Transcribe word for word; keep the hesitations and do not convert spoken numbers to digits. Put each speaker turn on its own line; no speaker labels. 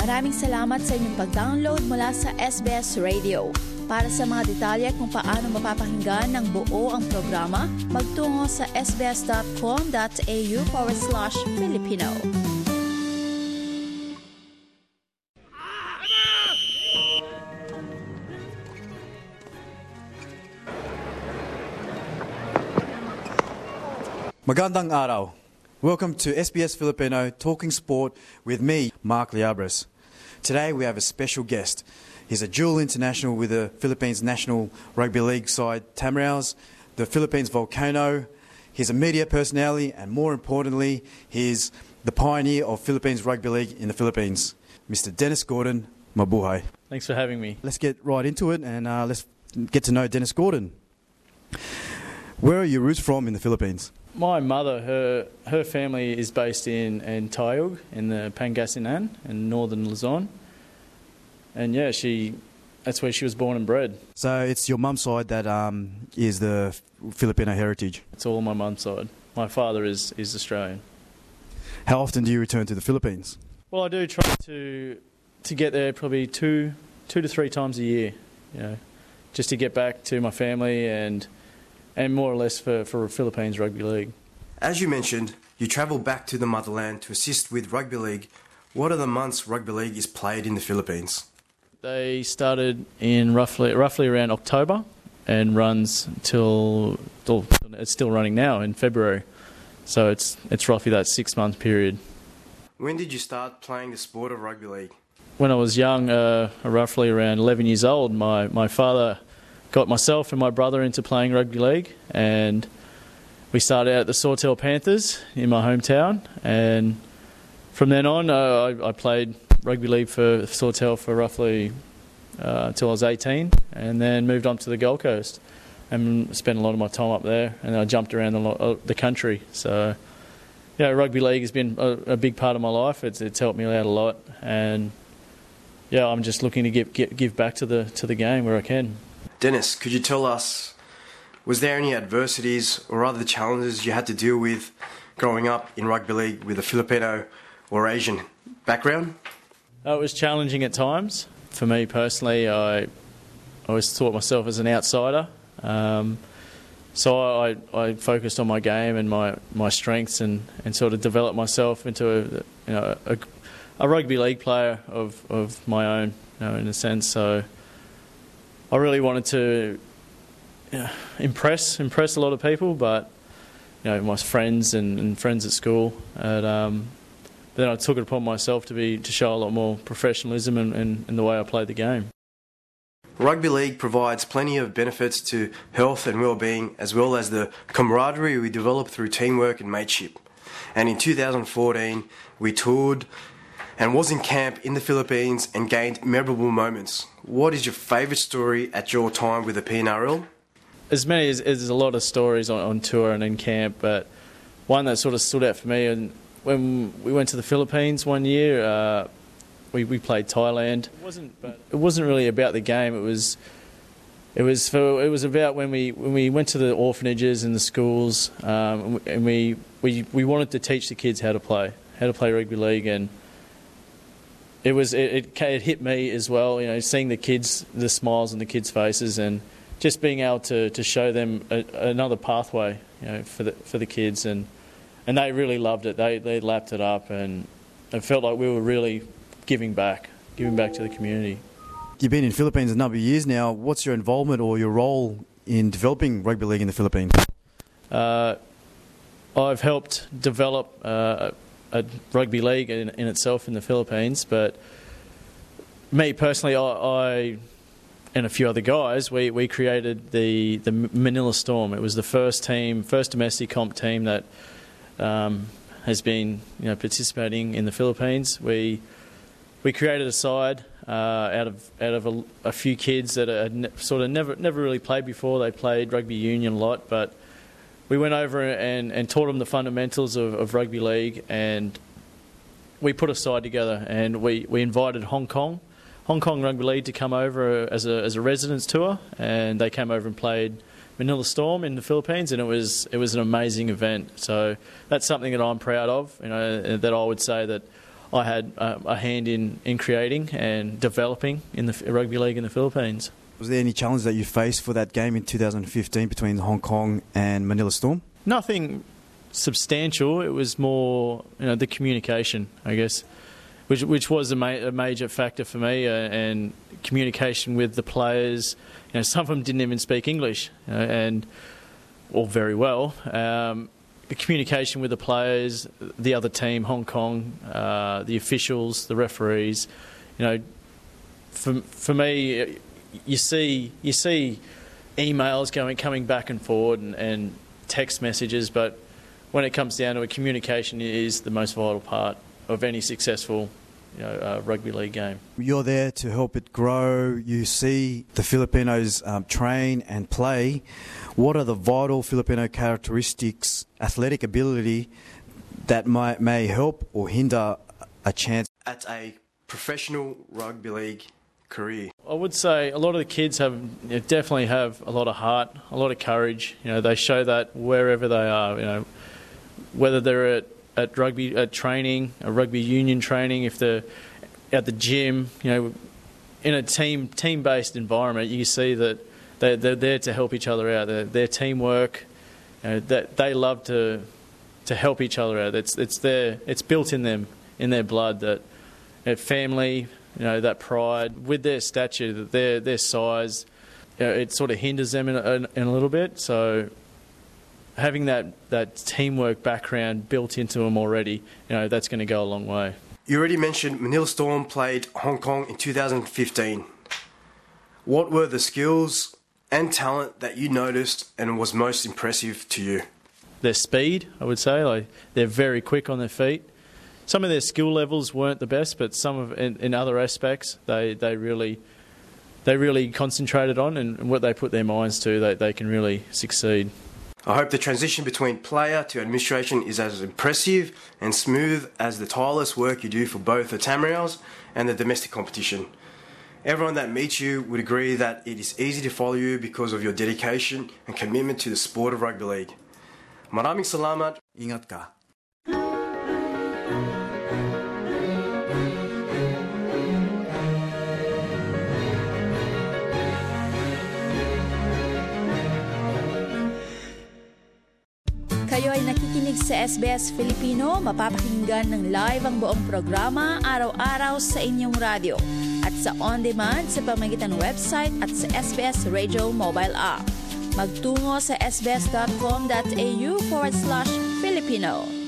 Maraming salamat sa inyong pag-download mula sa S B S Radio. Para sa mga detalye kung paano mapapakinggan ng buo ang programa, magtungo sa sbs.com.au forward slash Filipino.
Magandang araw. Welcome to S B S Filipino Talking Sport with me, Mark Liabres. Today we have a special guest. He's a dual international with the Philippines National Rugby League side Tamaraos, the Philippines Volcano. He's a media personality and, more importantly, he's the pioneer of Philippines Rugby League in the Philippines. Mister Dennis Gordon, mabuhay.
Thanks for having me.
Let's get right into it and uh, let's get to know Dennis Gordon. Where are your roots from in the Philippines?
My mother, her her family is based in, in Tayug, in the Pangasinan, in northern Luzon. And yeah, she that's where she was born and bred.
So it's your mum's side that um, is the Filipino heritage?
It's all my mum's side. My father is, is Australian.
How often do you return to the Philippines?
Well, I do try to to get there probably two two to three times a year, you know, just to get back to my family and and more or less for, for Philippines Rugby League.
As you mentioned, you travel back to the motherland to assist with Rugby League. What are the months Rugby League is played in the Philippines?
They started in roughly roughly around October and runs till, till it's still running now in February. So it's it's roughly that six month period.
When did you start playing the sport of Rugby League?
When I was young, uh, roughly around eleven years old, my, my father got myself and my brother into playing Rugby League, and we started out at the Sawtell Panthers in my hometown, and from then on uh, I, I played Rugby League for Sawtell for roughly uh, until I was eighteen, and then moved on to the Gold Coast and spent a lot of my time up there, and I jumped around the, lo- the country. So yeah, Rugby League has been a, a big part of my life. It's, it's helped me out a lot, and yeah, I'm just looking to give, give, give back to the to the game where I can.
Dennis, could you tell us, was there any adversities or other challenges you had to deal with growing up in Rugby League with a Filipino or Asian background?
Uh, it was challenging at times. For me personally, I, I always thought myself as an outsider. Um, so I, I focused on my game and my, my strengths and, and sort of developed myself into a, you know, a, a rugby league player of, of my own, you know, in a sense. So I really wanted to you know, impress impress a lot of people, but you know, my friends and, and friends at school. And, um, then I took it upon myself to be to show a lot more professionalism in, in, in the way I played the game.
Rugby League provides plenty of benefits to health and well-being, as well as the camaraderie we develop through teamwork and mateship. And in two thousand fourteen, we toured and was in camp in the Philippines and gained memorable moments. What is your favourite story at your time with the P N R L?
As many as there's a lot of stories on, on tour and in camp, but one that sort of stood out for me, and when we went to the Philippines one year, uh, we we played Thailand. It wasn't, but it wasn't really about the game. It was, it was for, it was about when we when we went to the orphanages and the schools, um, and we, we we wanted to teach the kids how to play, how to play rugby league, and it was it, it, it hit me as well. You know, seeing the kids, the smiles on the kids' faces, and just being able to, to show them a, another pathway, you know, for the for the kids, and. And they really loved it. They they lapped it up, and it felt like we were really giving back, giving back to the community.
You've been in the Philippines a number of years now. What's your involvement or your role in developing rugby league in the Philippines?
Uh, I've helped develop uh, a rugby league in, in itself in the Philippines, but me personally, I, I and a few other guys, we, we created the, the Manila Storm. It was the first team, first domestic comp team that Um, has been, you know, participating in the Philippines. We we created a side uh, out of out of a, a few kids that had ne- sort of never never really played before. They played rugby union a lot, but we went over and, and taught them the fundamentals of, of rugby league, and we put a side together, and we, we invited Hong Kong, Hong Kong Rugby League to come over as a as a residence tour, and they came over and played Manila Storm in the Philippines, and it was it was an amazing event. So that's something that I'm proud of. You know, that I would say that I had uh, a hand in, in creating and developing in the rugby league in the Philippines.
Was there any challenge that you faced for that game in two thousand fifteen between Hong Kong and Manila Storm?
Nothing substantial. It was more, you know, the communication, I guess, which which was a, ma- a major factor for me, uh, and communication with the players. You know, some of them didn't even speak English, you know, and or very well. Um, the communication with the players, the other team, Hong Kong, uh, the officials, the referees. You know, for for me, you see you see emails going coming back and forward and, and text messages, but when it comes down to it, communication is the most vital part of any successful, you know, uh, rugby league game.
You're there to help it grow. You see the Filipinos um, train and play. What are the vital Filipino characteristics, athletic ability, that might, may help or hinder a chance
at a professional rugby league career?
I would say a lot of the kids have, you know, definitely have a lot of heart, a lot of courage. You know, they show that wherever they are. You know, whether they're at, at rugby at training, a rugby union training, if they're at the gym, you know, in a team team based environment, you see that they're, they're there to help each other out. They're, their teamwork, you know, that they love to to help each other out. It's it's their it's built in them, in their blood, that, that family. You know, that pride with their stature, that their their size, you know, it sort of hinders them in a, in a little bit. So having that, that teamwork background built into them already, you know, that's going to go a long way.
You already mentioned Manila Storm played Hong Kong in two thousand fifteen. What were the skills and talent that you noticed and was most impressive to you?
Their speed, I would say. Like, they're very quick on their feet. Some of their skill levels weren't the best, but some of in, in other aspects they, they really they really concentrated on, and, and what they put their minds to, they, they can really succeed.
I hope the transition between player to administration is as impressive and smooth as the tireless work you do for both the Tamriels and the domestic competition. Everyone that meets you would agree that it is easy to follow you because of your dedication and commitment to the sport of rugby league. Maraming salamat.
Ingat ka.
Kayo ay nakikinig sa S B S Filipino, mapapakinggan ng live ang buong programa araw-araw sa inyong radyo at sa on-demand sa pamamagitan ng website at sa S B S Radio mobile app. Magtungo sa sbs.com.au forward slash Filipino.